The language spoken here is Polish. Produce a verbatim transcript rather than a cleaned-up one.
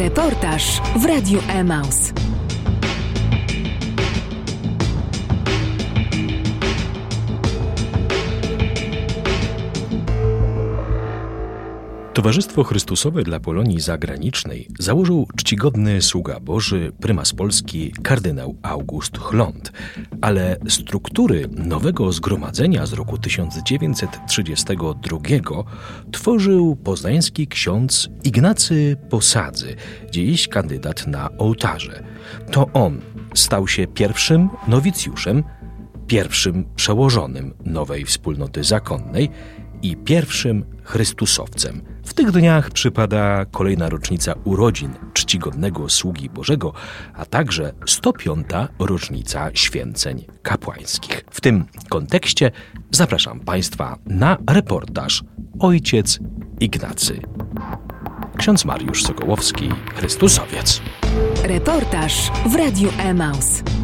Reportaż w Radiu Emaus. Towarzystwo Chrystusowe dla Polonii Zagranicznej założył czcigodny sługa Boży, prymas Polski, kardynał August Chląd, ale struktury nowego zgromadzenia z roku tysiąc dziewięćset trzydziestego drugiego tworzył poznański ksiądz Ignacy Posadzy, dziś kandydat na ołtarze. To on stał się pierwszym nowicjuszem, pierwszym przełożonym nowej wspólnoty zakonnej i pierwszym chrystusowcem. W tych dniach przypada kolejna rocznica urodzin czcigodnego sługi Bożego, a także sto piąta rocznica święceń kapłańskich. W tym kontekście zapraszam Państwa na reportaż Ojciec Ignacy. Ksiądz Mariusz Sokołowski, Chrystusowiec. Reportaż w Radiu Emaus.